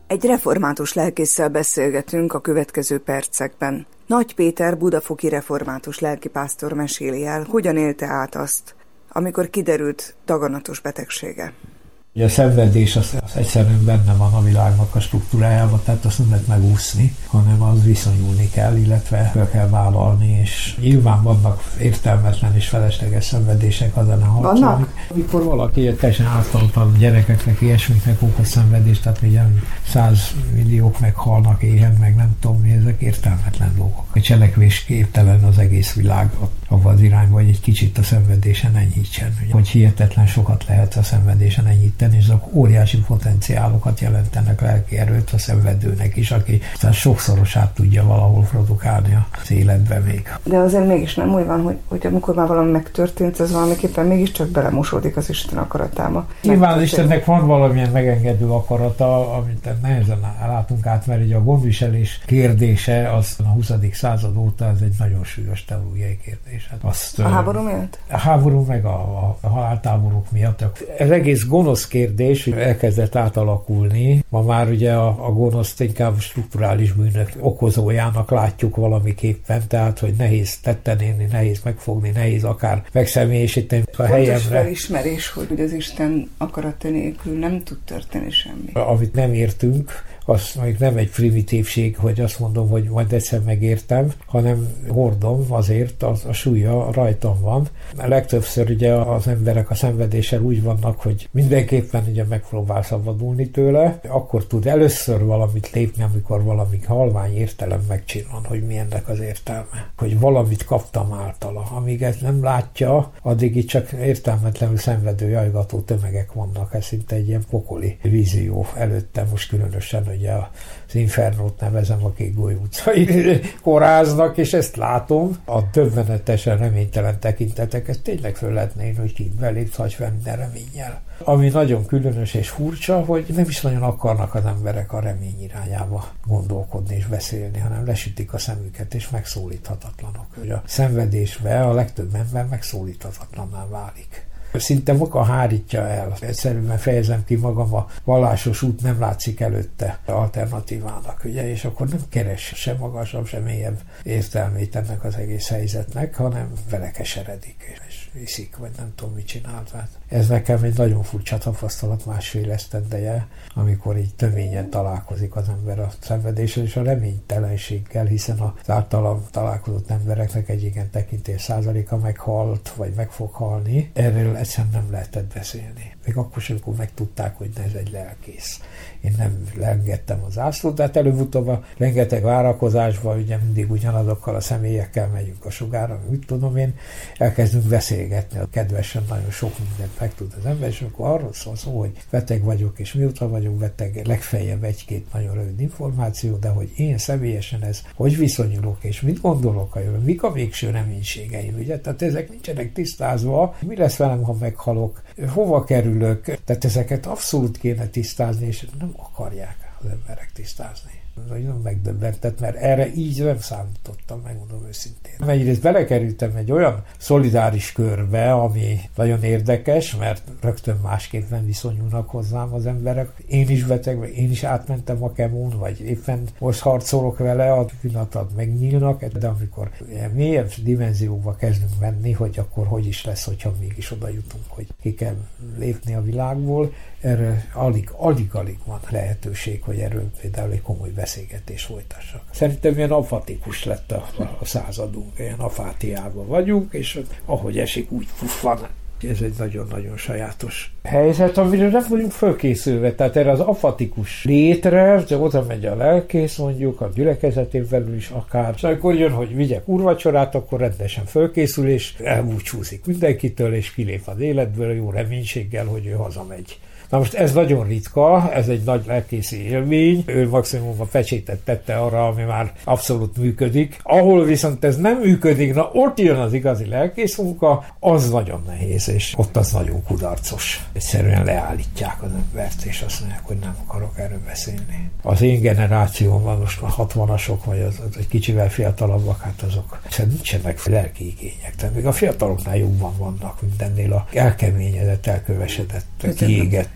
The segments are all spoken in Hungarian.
Egy református lelkésszel beszélgetünk a következő percekben. Nagy Péter budafoki református lelkipásztor meséli el, hogyan élte át azt, amikor kiderült daganatos betegsége. A szenvedés az egyszerűen benne van a világnak a struktúrájában, tehát azt nem lehet megúszni, hanem az viszonyulni kell, illetve fel kell vállalni, és nyilván vannak értelmetlen és felesleges szenvedések, az ellen harcolni. Amikor valaki teljesen ártalatlan gyerekeknek, ilyesmiknek okoz szenvedést, tehát ugye 100 milliók meghalnak éhen, meg nem tudom mi, ezek értelmetlen dolgok. A cselekvés képtelen az egész világ abban az irányba, hogy egy kicsit a szenvedésen enyhítsen. Hogy hihetetlen sokat lehet a szenvedésen enyhíteni, és azok óriási potenciálokat jelentenek, lelki erőt a szenvedőnek is, aki aztán sokszorosát tudja valahol produkálni az életben még. De azért mégis nem úgy van, hogy amikor már valami megtörtént, az valamiképpen mégiscsak belemosódik az Isten akaratába. Nyilván az Istennek van valamilyen megengedő akarata, amit nehezen látunk át, mert ugye a gondviselés kérdése az a 20. század óta ez egy nagyon súlyos teológiai kérdés. A háború miatt? A háború meg a haláltáborok miatt. Ez egész gonosz kérdés elkezdett átalakulni. Ma már ugye a gonoszt inkább strukturális bűnök okozójának látjuk valamiképpen, tehát hogy nehéz tetten élni, nehéz megfogni, nehéz akár megszemélyesíteni a helyemre. Fontos felismerés, hogy az Isten akarata nélkül nem tud történni semmi. Amit nem értünk, az még nem egy primitívség, hogy azt mondom, hogy majd egyszer megértem, hanem hordom azért, a súlya rajtam van. Legtöbbször ugye az emberek a szenvedéssel úgy vannak, hogy mindenképpen ugye megpróbál szabadulni tőle, akkor tud először valamit lépni, amikor valami halvány értelem megcsillan, hogy mi ennek az értelme. Hogy valamit kaptam általa. Amíg ezt nem látja, addig itt csak értelmetlenül szenvedő, jajgató tömegek vannak. Ez szinte egy ilyen pokoli vízió előtte, most különösen, hogy az Infernót nevezem, a Kékgolyó utcai koráznak, és ezt látom. A döbbenetesen reménytelen tekintetek, ezt tényleg föl lehetne én, hogy kint belépsz, hagyj fel minden reménnyel. Ami nagyon különös és furcsa, hogy nem is nagyon akarnak az emberek a remény irányába gondolkodni és beszélni, hanem lesütik a szemüket, és megszólíthatatlanok. Hogy a szenvedésbe a legtöbb ember megszólíthatatlanná válik. Szinte maga hárítja el. Egyszerűen fejezem ki magam, a vallásos út nem látszik előtte alternatívának, ugye, és akkor nem keres sem magasabb, sem mélyebb értelmét ennek az egész helyzetnek, hanem vele keseredik, és iszik, vagy nem tudom, mit csinál. Tehát ez nekem egy nagyon furcsa tapasztalat, másfél esztendeje, amikor így töményen találkozik az ember a szenvedéssel és a reménytelenséggel, hiszen az általam találkozott embereknek egy igen tekintély százaléka meghalt, vagy meg fog halni. Erről egyszerűen nem lehetett beszélni. Még akkor sem, amikor megtudták, hogy ez egy lelkész. Én nem lengettem az zászlót, de hát előbb-utóbb a rengeteg várakozásban, ugye mindig ugyanazokkal a személyekkel megyünk a sugárra, úgy tudom én, elkezdünk beszélgetni. A kedvesen nagyon sok mindent megtud az ember, és akkor arról szól, hogy beteg vagyok, és mióta vagyok beteg, legfeljebb egy-két nagyon rövid információ, de hogy én személyesen ez, hogy viszonyulok, és mit gondolok a jövő, mik a végső reménységeim, ugye? Tehát ezek nincsenek tisztázva, mi lesz velem, ha meghalok, hova kerülök, tehát ezeket abszolút kéne tisztázni, és nem akarják az emberek tisztázni. Nagyon megdöbbentett, mert erre így nem számítottam, megmondom őszintén. Egyrészt belekerültem egy olyan szolidáris körbe, ami nagyon érdekes, mert rögtön másképpen viszonyulnak hozzám az emberek. Én is beteg, vagy én is átmentem a kemón, vagy éppen most harcolok vele, a pillanatot megnyílnak, de amikor ilyen mélyebb dimenzióba kezdünk menni, hogy akkor hogy is lesz, hogyha mégis oda jutunk, hogy ki kell lépni a világból, erre alig van lehetőség, hogy erről például egy komoly beszélgetés folytassak. Szerintem ilyen afatikus lett a századunk, ilyen afátiában vagyunk, és ahogy esik, úgy van. Ez egy nagyon-nagyon sajátos helyzet, amire nem vagyunk fölkészülve. Tehát erre az afatikus létre, csak oda megy a lelkész, mondjuk, a gyülekezetén belül is akár. És amikor jön, hogy vigyek úrvacsorát, akkor rendesen fölkészül, és elbúcsúzik mindenkitől, és kilép az életből jó reménységgel, hogy ő hazamegy. Na most ez nagyon ritka, ez egy nagy lelkészi élmény, ő maximum a pecsétet tette arra, ami már abszolút működik. Ahol viszont ez nem működik, na ott jön az igazi lelkész munka, az nagyon nehéz, és ott az nagyon kudarcos. Egyszerűen leállítják az embert, és azt mondják, hogy nem akarok erről beszélni. Az én generációmban most már 60-asok, vagy az egy kicsivel fiatalabbak, hát azok nincsenek lelki igények. Tehát még a fiataloknál jobban vannak mindennél a elkeményedett, elkövesedett, kiégett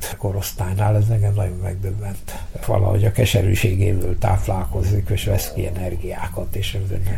felnőtt korosztálynál, ez engem nagyon megdöbbent. Valahogy a keserűségéből táplálkozik, és vesz ki energiákat, és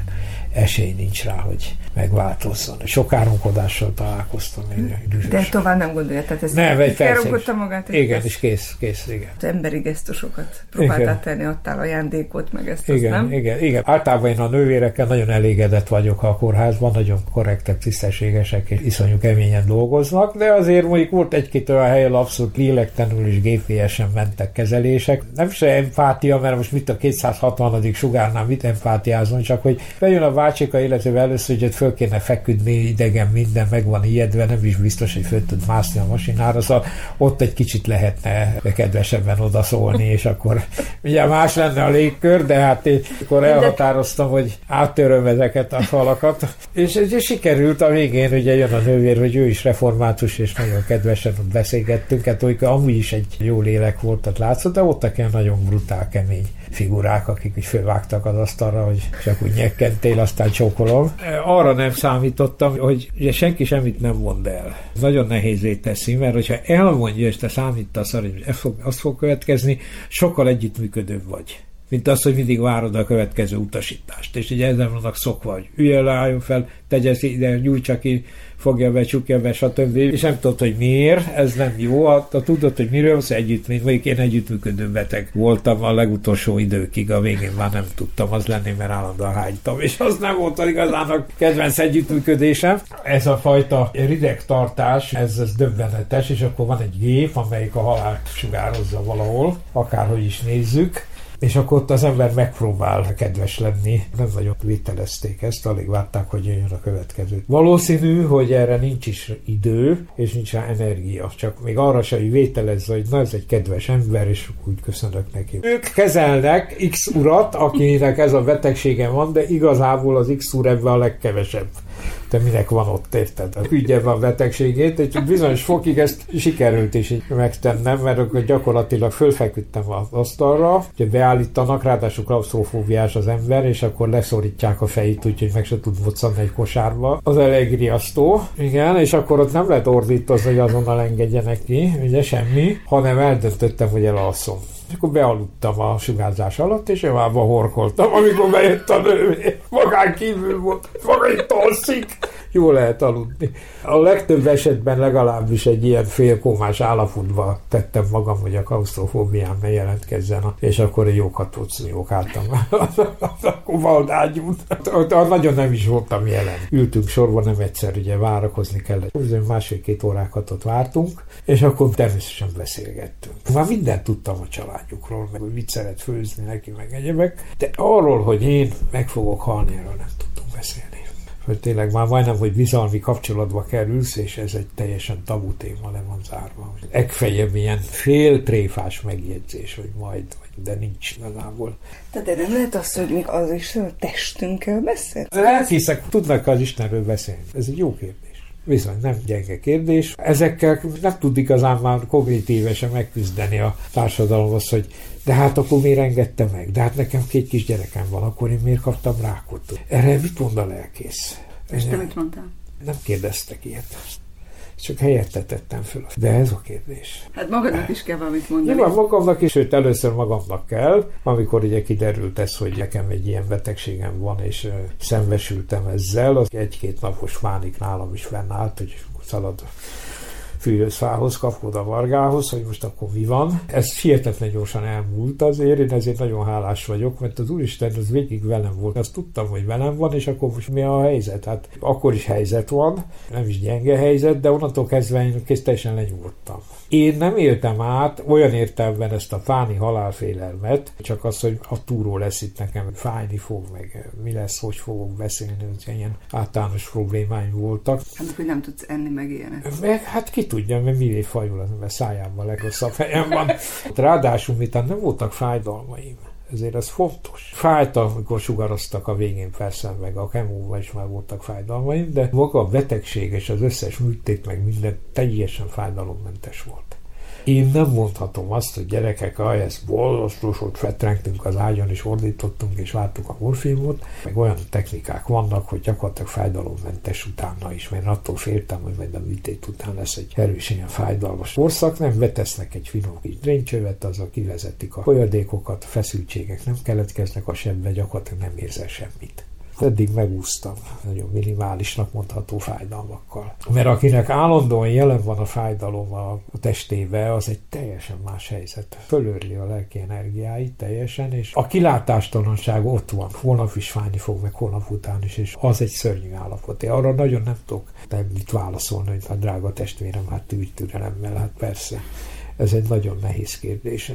esély nincs rá, hogy megváltozzon. Sok árulkodással találkoztam. De tovább nem gondolja, tehát ez felrúgott magát. Igen, és kész, igen. Az emberi gesztusokat próbáltál tenni, adtál ajándékot, meg ezt, nem? Igen. Általában én a nővérekkel nagyon elégedett vagyok a kórházban, nagyon korrektek, tisztességesek, és iszonyú keményen dolgoznak, de azért mondjuk volt egy-két olyan helyen abszolút lélektelenül és gépélyesen mentek kezelések. Nem se empátia, mert most mit a 260. sugárnál mit empátiázom, csak hogy bejön a bácsika életével először, hogy föl kéne feküdni, idegen minden, meg van ijedve, nem is biztos, hogy föl tud mászni a masinára, szóval ott egy kicsit lehetne kedvesebben odaszólni, és akkor ugye más lenne a légkör, de hát én akkor elhatároztam, hogy áttöröm ezeket a falakat, és sikerült a végén, ugye jön a nővér, hogy ő is református, és nagyon kedvesen ott beszélgettünk, hát olykor amúgy is egy jó lélek volt, tehát látszott, de voltak ilyen nagyon brutál, kemény figurák, akik úgy fölvágtak az asztalra, hogy csak úgy nyekkentél, aztán csókolom. Arra nem számítottam, hogy ugye senki semmit nem mond el. Nagyon nehézé teszi, mert hogyha elmondja, és te számítasz arra, hogy azt fog következni, sokkal együttműködőbb vagy, mint az, hogy mindig várod a következő utasítást. És ugye ezen vannak szokva, hogy üljön le, álljon fel, tegye ide, nyújtsa ki, fogja be, csukja be, stb. És nem tudod, hogy miért, ez nem jó. Ha tudod, hogy miről, az mondjuk én együttműködő beteg voltam a legutolsó időkig, a végén már nem tudtam az lenni, mert állandóan hánytam, és az nem volt igazán a kedvenc együttműködésem. Ez a fajta ridegtartás, ez döbbenetes, és akkor van egy gép, amelyik a halált sugározza valahol, akárhogy is nézzük, és akkor ott az ember megpróbál kedves lenni. Nem nagyon vételezték ezt, alig várták, hogy jöjjön a következő. Valószínű, hogy erre nincs is idő, és nincs rá energia. Csak még arra se, hogy vételezze, hogy na, ez egy kedves ember, és úgy köszönök neki. Ők kezelnek X urat, akinek ez a betegsége van, de igazából az X úr ebben a legkevesebb. Te minek van ott, érted? Ügyebb a betegségét, és bizonyos fokig ezt sikerült is megtennem, mert akkor gyakorlatilag fölfeküdtem az asztalra, hogy beállítanak, ráadásul klausztrofóbiás az ember, és akkor leszorítják a fejét, úgyhogy meg se tud moccanni egy kosárba. Az elég riasztó, igen, és akkor ott nem lehet ordítozni, hogy azonnal engedjenek ki, ugye semmi, hanem eldöntöttem, hogy elalszom. És akkor bealudtam a sugárzás alatt, és elvába horkoltam, amikor bejött a nő. Magán kívül volt, maga itt alszik. Jól lehet aludni. A legtöbb esetben legalábbis egy ilyen félkómás állapotba tettem magam, hogy a klausztrofóbiám ne jelentkezzen, és akkor egy jókat jókáltam. Akkor valdágyút. Nagyon nem is voltam jelen. Ültünk sorban, nem egyszer, ugye várakozni kellett. Másfél-két órákat ott vártunk, és akkor természetesen beszélgettünk. Már mindent tudtam a családjukról, meg hogy mit szeret főzni neki, meg egyebek, de arról, hogy én meg fogok halni, erről nem tudtunk beszélni. Hogy tényleg már majdnem, hogy bizalmi kapcsolatba kerülsz, és ez egy teljesen tabu téma, le van zárva. Legfeljebb ilyen féltréfás megjegyzés, hogy majd, de nincs igazából. De nem lehet az, hogy még az is a testünkkel beszél? Elhiszek, tudnak az Istenről beszélni. Ez egy jó kérdés. Bizony, nem gyenge kérdés. Ezekkel nem tud igazán már kognitívesen megküzdeni a társadalomhoz, hogy de hát akkor miért engedte meg? De hát nekem 2 kis gyerekem van, akkor én miért kaptam rákot? Erre mit mond a lelkész? És te mit mondtál? Nem kérdeztek ilyet. Csak helyette tettem föl. De ez a kérdés. Hát magadnak is kell valamit mondani. Nyilván magamnak is, sőt először magamnak kell, amikor ugye kiderült ez, hogy nekem egy ilyen betegségem van, és szembesültem ezzel, az 1-2 napos pánik nálam is fennállt, hogy szalad fűhözfához, kapod a vargához, hogy most akkor mi van. Ez hihetetlen gyorsan elmúlt azért, én ezért nagyon hálás vagyok, mert az Úristen az végig velem volt. Azt tudtam, hogy velem van, és akkor most mi a helyzet? Hát akkor is helyzet van, nem is gyenge helyzet, de onnantól kezdve én teljesen lenyugodtam. Én nem éltem át olyan értelemben ezt a fáni halálfélelmet, csak az, hogy a túró lesz itt nekem, fájni fog, meg mi lesz, hogy fogok beszélni, hogy ilyen általános problémáim voltak. Hát, hogy nem tudsz enni, meg ilyenek. Meg, hát ki tudja, mert mivé fajul az ember szájában a legrosszabb helyen van. Ráadásul miután nem voltak fájdalmaim, ezért ez fontos. Fájt, amikor sugaroztak a végén persze, meg a kemóval is már voltak fájdalmaim, de maga a betegség és az összes műtét, meg minden teljesen fájdalommentes volt. Én nem mondhatom azt, hogy gyerekek, ezt borzasztósot fetrengtünk az ágyon, és ordítottunk, és vártuk a morfinumot, meg olyan technikák vannak, hogy gyakorlatilag fájdalommentes utána is, mert attól féltem, hogy majd a műtét után lesz egy erősen ilyen fájdalmas korszak, nem betesznek egy finom kis dréncsövet, azzal kivezetik a folyadékokat, a feszültségek nem keletkeznek a sebbe, gyakorlatilag nem érzel semmit. Eddig megúsztam nagyon minimálisnak mondható fájdalmakkal. Mert akinek állandóan jelen van a fájdalom a testébe, az egy teljesen más helyzet. Fölörli a lelki energiáit teljesen, és a kilátástalanság ott van. Holnap is fájni fog, meg holnap után is, és az egy szörnyű állapot. Én arra nagyon nem tudok mit válaszolni, hogy a drága testvérem, hát tűrj türelemmel, hát persze. Ez egy nagyon nehéz kérdés.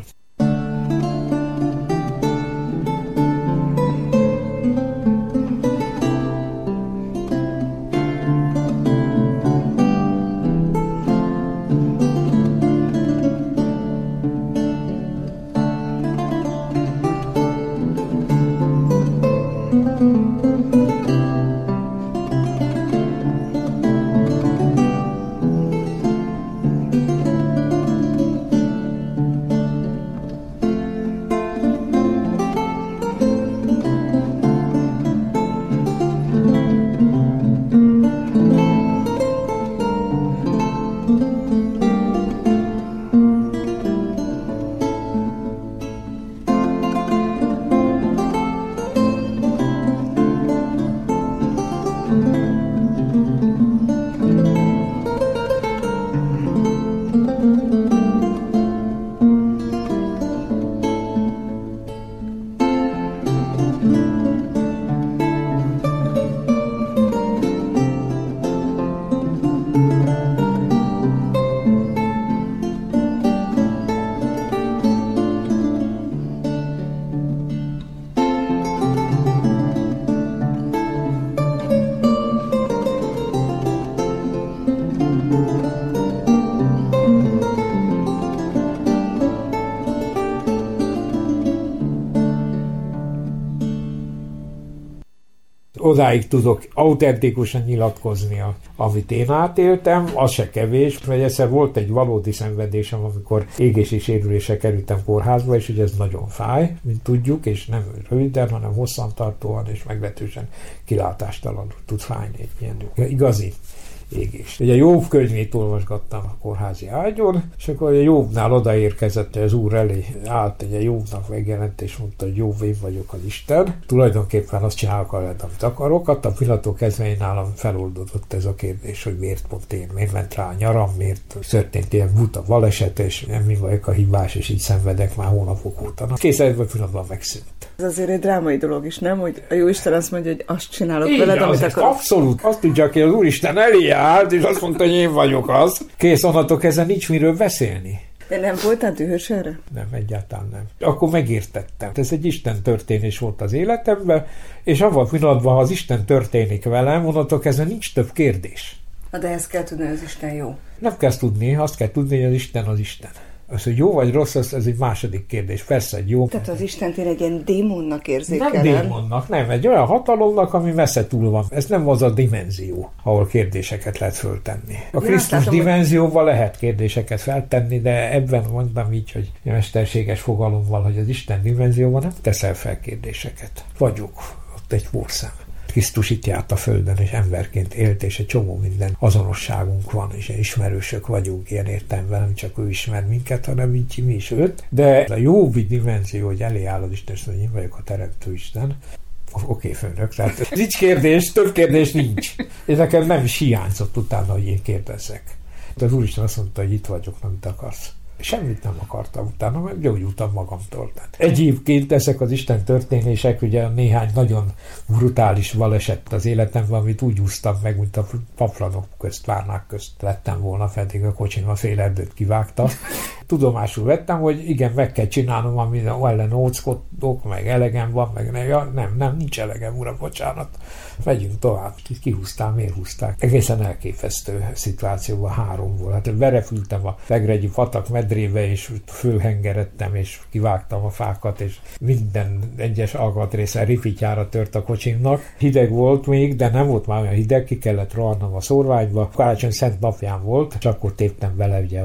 Odáig tudok autentikusan nyilatkozni, amit én átéltem, az se kevés, mert egyszer volt egy valódi szenvedésem, amikor égési sérülésre kerültem kórházba, és ugye ez nagyon fáj, mint tudjuk, és nem röviden, hanem hosszantartóan, és meglehetősen kilátástalanul tud fájni egy ilyen igazi égés. Ugye Jobb könyvét olvasgattam a kórházi ágyon, és akkor a Jobbnál odaérkezett, az úr elé állt, egy Jobbnak megjelent, és mondta, hogy Jobb, én vagyok az Isten. Tulajdonképpen azt csinálok, amit akarok. A pillanattól kezdve én nálam feloldódott ez a kérdés, hogy miért pont én, miért ment rá a nyaram, miért történt ilyen buta baleset, és nem mi vagyok a hibás, és így szenvedek már hónapok óta. Kész egy pillanatban megszűnt. Ez azért egy drámai dolog is, nem? Hogy a Jóisten azt mondja, hogy azt csinálok veled, amit akarok. Abszolút. Azt tudja, hogy az Úristen elé állt, és azt mondta, hogy én vagyok az. Kész, onnantól kezdve nincs miről beszélni. De nem voltál dühös erre? Nem, egyáltalán nem. Akkor megértettem. Ez egy Isten történés volt az életemben, és abban a pillanatban, ha az Isten történik velem, onnantól kezdve nincs több kérdés. De ezt kell tudni, hogy az Isten jó. Nem kell tudni, azt kell tudni, hogy az Isten az Isten. Az, hogy jó vagy rossz, ez egy második kérdés. Persze, egy jó. Tehát az Istent én egy ilyen démonnak érzékelem. Nem démonnak, nem. Egy olyan hatalomnak, ami messze túl van. Ez nem az a dimenzió, ahol kérdéseket lehet föltenni. A Krisztus dimenzióval lehet kérdéseket feltenni, de ebben mondtam így, hogy mesterséges fogalommal, hogy az Isten dimenzióban nem teszel fel kérdéseket. Vagyok ott egy porszem. Krisztus itt járt a földön, és emberként élt, és egy csomó minden azonosságunk van, és ismerősök vagyunk ilyen értelemben, nem csak ő ismer minket, hanem így mi is őt. De a jobbi dimenzió, hogy elé áll az Isten, hogy én vagyok a teremtő Isten, oké, főnök, tehát nincs kérdés, több kérdés nincs. És nekem nem is hiányzott utána, hogy én kérdezzek. Az Úristen azt mondta, hogy itt vagyok, amit akarsz. Semmit nem akartam utána, mert gyógyultam magamtól. Egyébként ezek az Isten történések, ugye néhány nagyon brutális baleset az életemben, amit úgy úsztam meg, mint a paplanok közt, várnák közt lettem volna, pedig a kocsim a fél erdőt kivágta. Tudomásul vettem, hogy igen, meg kell csinálnom, amit ellen óckodok, meg elegem van, meg nem, nincs elegem, uram, bocsánat. Megyünk tovább. Kihúztál, miért húzták? Egészen elképesztő szituációban 3 volt. Hát berepültem a Fegregyi patak medrébe, és fölhengeredtem, és kivágtam a fákat, és minden egyes alkatrészen ripityára tört a kocsimnak. Hideg volt még, de nem volt már olyan hideg, ki kellett rohannom a szórványba. Karácsony szent napján volt, csak akkor téptem bele, ugye, hogy a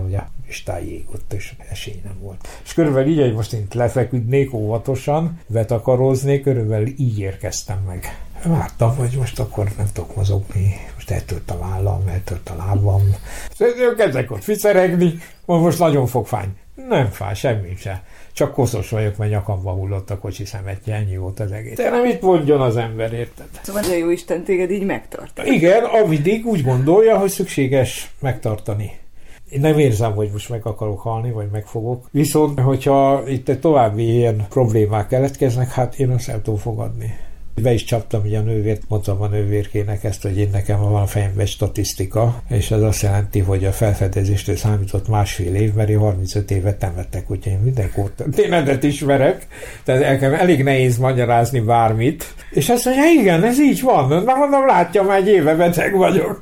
kristály égott, és esély nem volt. És körülbelül így, hogy most én lefeküdnék óvatosan, betakaróznék, körülbelül így érkeztem meg. Vártam, hogy most akkor nem tudok mozogni, most eltört a vállam, eltört a lábam. Kezdek ott fiszeregni, most nagyon fog fájni. Nem fáj, semmi se. Csak koszos vagyok, mert nyakamba hullott a kocsi szemetje, ennyi volt az egész. De nem itt mondjon az ember, érted? Szóval a Jóisten téged így megtart. Igen, avidig úgy gondolja, hogy szükséges megtartani. Én nem érzem, hogy most meg akarok halni, vagy megfogok. Viszont, hogyha itt egy további ilyen problémák keletkeznek, hát én azt el tudom fogadni. Be is csaptam ugye a nővért, mondtam a nővérkének ezt, hogy én nekem van a fejemben statisztika, és ez azt jelenti, hogy a felfedezéstől számított 1,5 év, mert én 35 évet temettek, úgyhogy én mindenkor tényleget ismerek, tehát elég nehéz magyarázni bármit. És azt mondja, igen, ez így van, már mondom, látja, már egy éve beteg vagyok.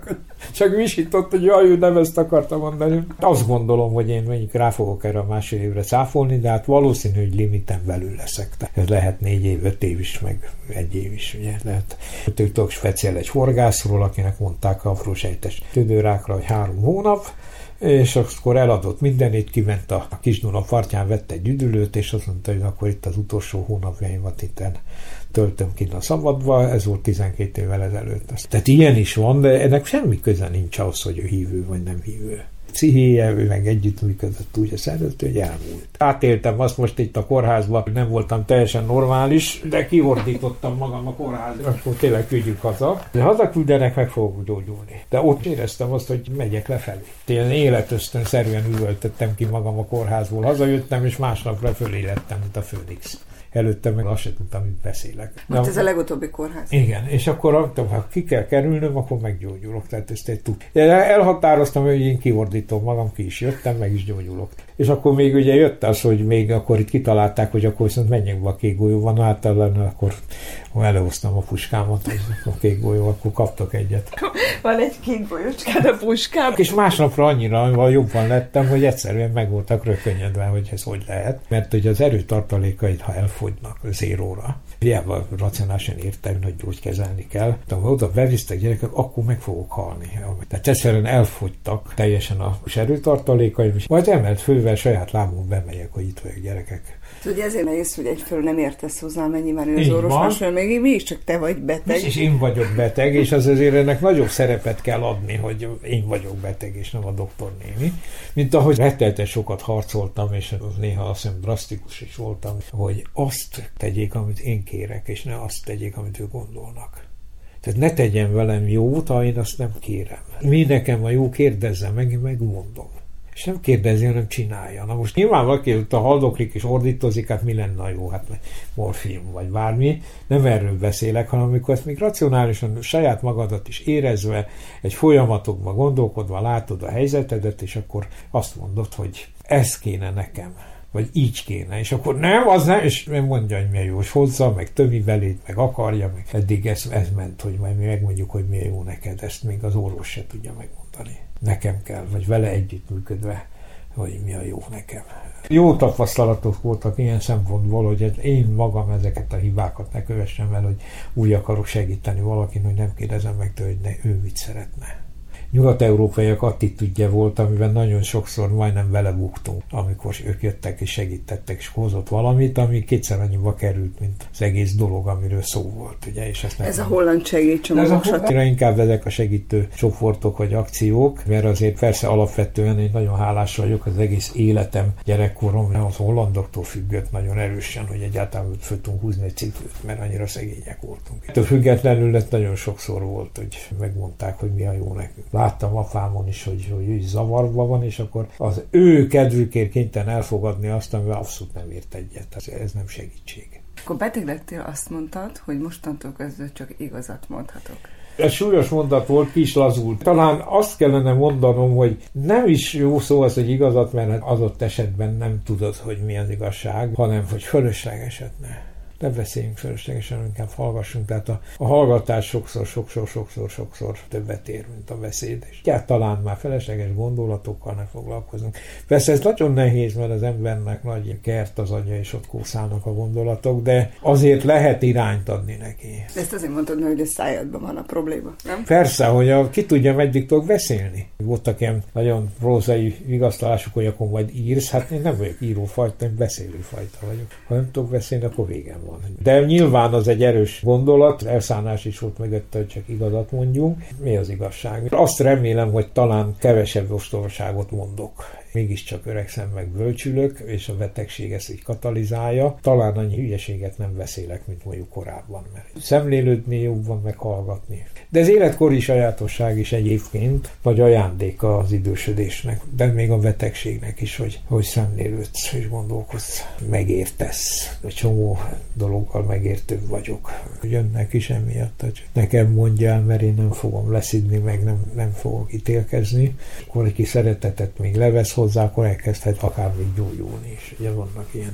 Csak visított, hogy jaj, ő nem ezt akarta mondani. Azt gondolom, hogy én mondjuk rá fogok erre a 1,5 évre cáfolni, de hát valószínű, hogy limiten belül leszek. Ez lehet 4 év, 5 év is, meg 1 év is, ugye. Lehet. Tudok speciál egy horgászról, akinek mondták aprósejtes tüdőrákra, hogy 3 hónap, és akkor eladott mindenét, kiment a Kis-Duna partján, vette egy üdülőt, és azt mondta, hogy akkor itt az utolsó hónapjaimat itten töltöm ki a szabadba, ez volt 12 évvel ezelőtt. Tehát ilyen is van, de ennek semmi köze nincs ahhoz, hogy ő hívő vagy nem hívő. Pszichéje, ő meg együttműködött úgy a szervező, hogy elmúlt. Átéltem azt most itt a kórházban, nem voltam teljesen normális, de kiordítottam magam a kórházba, akkor tényleg küldjük haza. De hazaküldenek, meg fogok gyógyulni. De ott éreztem azt, hogy megyek lefelé. Én életösztönszerűen üvöltöttem ki magam a kórházból, hazajöttem, és másnapra fölé lettem, mint a Főnix. Előtte meg azt sem tudtam, mit beszélek. Most ez a legutóbbi kórház. Igen, és akkor ha ki kell kerülnöm, akkor meggyógyulok. Tehát ezt egy tud. Elhatároztam, hogy én kiordítom magam, ki is jöttem, meg is gyógyulok. És akkor még ugye jött az, hogy még akkor itt kitalálták, hogy akkor viszont menjünk be a Kék Golyóban, általában akkor előhoztam a puskámat, a Kék Golyó, akkor kaptak egyet. Van egy kék golyócskád a puskám. És másnapra annyira jobban lettem, hogy egyszerűen meg voltak rökönyedve, hogy ez hogy lehet. Mert ugye az erőtartalékaid, ha elfogynak zéróra, hiába racionálisan értem, hogy gyógykezelni kell. De ha oda bevisztek gyerekek, akkor meg fogok halni. Tehát egyszerűen elfogytak teljesen a erőtartalékaim, és majd emelt fővel saját lábon bemegyek, hogy itt vagyok, gyerekek. Ugye ezért nehéz, hogy egyfelől nem értesz hozzá, mennyiben ő az orvos, másról még mégiscsak te vagy beteg. És én vagyok beteg, és azért ennek nagyobb szerepet kell adni, hogy én vagyok beteg, és nem a doktornéni. Mint ahogy rettelten sokat harcoltam, és néha azt hiszem drasztikus is voltam, hogy azt tegyék, amit én kérek, és ne azt tegyék, amit ők gondolnak. Tehát ne tegyen velem jót, ha én azt nem kérem. Mi nekem a jó, kérdezzem meg, én megmondom. És nem kérdezi, hanem csinálja. Na most nyilván valaki ott a haldoklik és ordítozik, hát mi lenne a jó? Hát morfium vagy bármi. Nem erről beszélek, hanem amikor ezt még racionálisan saját magadat is érezve, egy folyamatokban gondolkodva látod a helyzetedet, és akkor azt mondod, hogy ez kéne nekem. Vagy így kéne, és akkor nem, az nem, és mondja, hogy milyen jó, és hozza, meg tömi belét, meg akarja, meg eddig ez ment, hogy majd mi megmondjuk, hogy milyen jó neked, ezt még az orvos se tudja megmondani. Nekem kell, vagy vele együttműködve, hogy mi a jó nekem. Jó tapasztalatok voltak ilyen szempontból, hogy én magam ezeket a hibákat ne kövessem el, hogy úgy akarok segíteni valakin, hogy nem kérdezem meg tőle, hogy ő mit szeretne. Nyugat-európaiak attitűdje volt, amiben nagyon sokszor majdnem belebuktunk, amikor ők jöttek és segítettek, és hozott valamit, ami kétszer annyiba került, mint az egész dolog, amiről szó volt. Ugye? És ez a holland segítségcsomagok. Inkább ezek a segítő csoportok vagy akciók, mert azért persze alapvetően én nagyon hálás vagyok, az egész életem, gyerekkorom az hollandoktól függött nagyon erősen, hogy egyáltalán föl tudunk húzni egy cipőt, mert annyira szegények voltunk. Ettől függetlenül nagyon sokszor volt, hogy megmondták, hogy mi a jó nekünk. Láttam apámon is, hogy ő is zavarba van, és akkor az ő kedvükért kénytelen elfogadni azt, amivel abszolút nem ért egyet. Ez nem segítség. Akkor beteg lettél, azt mondtad, hogy mostantól kezdve csak igazat mondhatok. Ez súlyos mondat volt, ki is lazult. Talán azt kellene mondanom, hogy nem is jó szó az, hogy igazat, mert adott esetben nem tudod, hogy mi az igazság, hanem hogy fölöslegeset ne. ne beszéljünk fölöslegesen, inkább hallgassunk. Tehát a hallgatás sokszor többet ér, mint a beszéd. És talán már felesleges gondolatokkal ne foglalkozunk. Persze ez nagyon nehéz, mert az embernek nagy kert az agya, és ott kószálnak a gondolatok, de azért lehet irányt adni neki. Ezt azért mondtad, hogy a szájadban van a probléma, nem? Persze, hogy ki tudja, meddig tudok beszélni. Voltak ilyen nagyon prózai vigasztalások, hogy akkor majd írsz, hát én nem vagyok írófajta, én beszélőfajta vagyok. Ha nem tudok beszélni, akkor végem van. De nyilván az egy erős gondolat, elszánás is volt mögötte, hogy csak igazat mondjunk. Mi az igazság? Azt remélem, hogy talán kevesebb ostobaságot mondok. Mégiscsak öregszem, meg bölcsülök, és a betegség ezt így katalizálja. Talán annyi hülyeséget nem beszélek, mint mondjuk korábban, mert szemlélődni jobban, meg hallgatni. De az életkori sajátosság is egyébként nagy ajándéka az idősödésnek, de még a betegségnek is, hogy szemlélődsz és gondolkodsz, megértesz. Egy csomó dologgal megértőbb vagyok. Jönnek is emiatt, hogy nekem mondjál, mert én nem fogom leszidni, meg nem fogok ítélkezni. Akkor egy kis szeretetet még levesz hozzá, akkor elkezdhet akár még gyógyulni is. Ugye vannak ilyen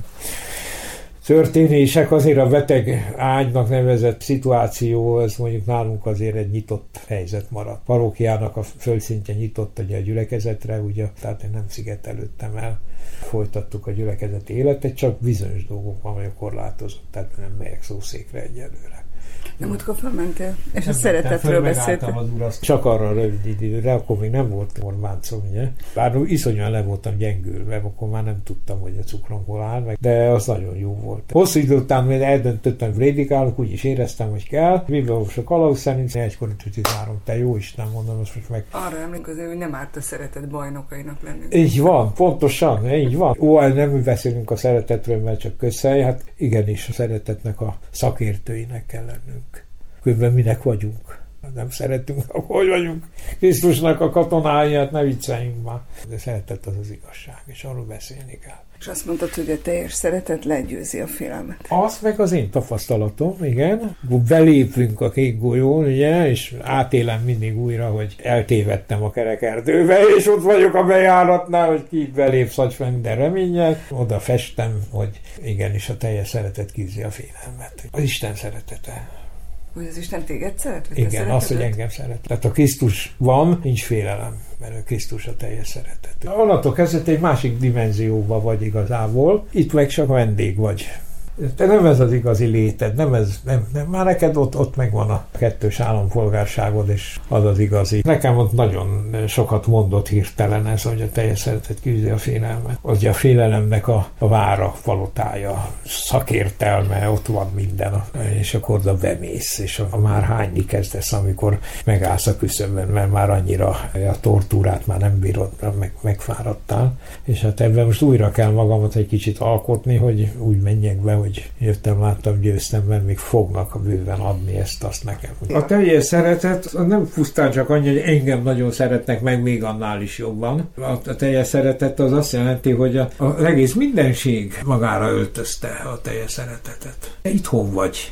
történések, azért a beteg ágynak nevezett szituáció, ez mondjuk nálunk azért egy nyitott helyzet maradt. Parókiának a földszintje nyitott ugye a gyülekezetre, ugye, tehát én nem szigetelődtem el. Folytattuk a gyülekezeti életet, csak bizonyos dolgokban vagyok korlátozott, tehát nem megyek szószékre egyelőre. Nem múltkor felmentél, és a szeretetről beszéltél. Csak arra rövid időre, akkor még nem volt Orbáncom, ugye? Bár iszonyúan le voltam gyengülve, akkor már nem tudtam, hogy a cukrom hol áll, de az nagyon jó volt. Hosszú idő után eldöntöttem, hogy prédikálok, úgy is éreztem, hogy kell. Mivel most a kalauz szerint 1:13, te jó Isten, mondom, azt most meg. Arra emlékezem, hogy nem árt a szeretet bajnokainak lenni. Így van, pontosan, így van. Nem beszélünk a szeretetről, mert csak közhely, hát igenis a szeretetnek a szakértőinek kell lennünk. Különben minek vagyunk? Nem szeretünk, hogy vagyunk. Krisztusnak a katonái, hát ne vicceljünk már. De szeretet az az igazság, és arról beszélni kell. És azt mondtad, hogy a teljes szeretet legyőzi a félelmet. Az meg az én tapasztalatom, igen. Belépünk a kék golyón, ugye, és átélem mindig újra, hogy eltévedtem a kerekerdőbe, és ott vagyok a bejáratnál, hogy ki belép minden reménnyel. Oda festem, hogy igenis a teljes szeretet küzdi a félelmet. Az Isten szeretete. Hogy az Isten téged szeret? Igen, az, hogy engem szeret. Tehát ha Krisztus van, nincs félelem, mert a Krisztus a teljes szeretet. Onnantól kezdve egy másik dimenzióban vagy igazából, itt meg csak vendég vagy. Te nem ez az igazi léted, nem. Már neked ott megvan a kettős állampolgárságod, és az az igazi. Nekem ott nagyon sokat mondott hirtelen ez, hogy a teljes szeretet küzdi a félelmet. Az a félelemnek a vára, palotája, szakértelme, ott van minden, és akkor oda bemész, és már hányni kezdesz, amikor megállsz a küszöbön, mert már annyira a tortúrát már nem bírod, megfáradtál. És hát ebben most újra kell magamat egy kicsit alkotni, hogy úgy menjek be, hogy jöttem, láttam, győztem, mert még fognak a bőven adni ezt-azt nekem. A teljes szeretet nem pusztán csak annyi, hogy engem nagyon szeretnek, meg még annál is jobban. A teljes szeretet az azt jelenti, hogy az egész mindenség magára öltözte a teljes szeretetet. Itthon vagy.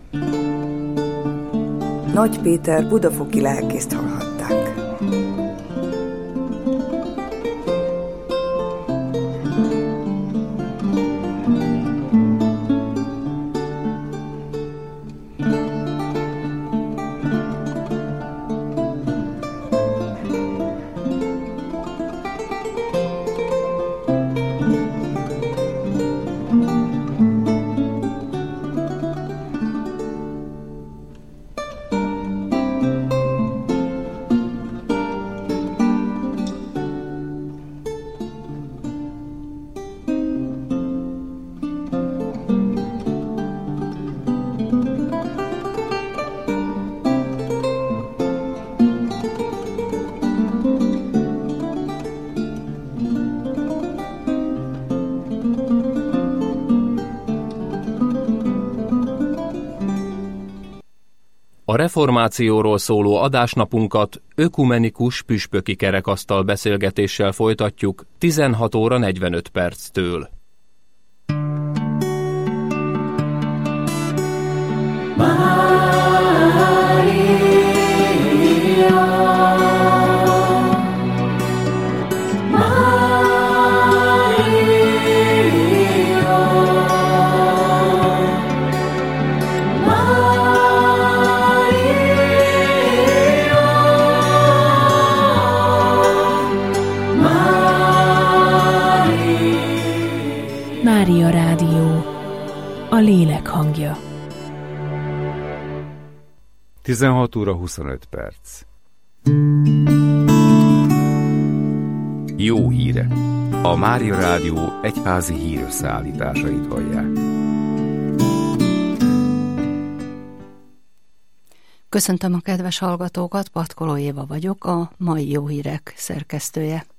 Nagy Péter budafoki lelkészt hallhatták. A reformációról szóló adásnapunkat ökumenikus püspöki kerekasztal beszélgetéssel folytatjuk 16 óra 45 perctől. Mária Rádió, a lélek hangja. 16 óra 25 perc. Jó híre! A Mária Rádió egyházi hírösszeállításait hallják. Köszöntöm a kedves hallgatókat, Patkoló Éva vagyok, a mai Jó Hírek szerkesztője.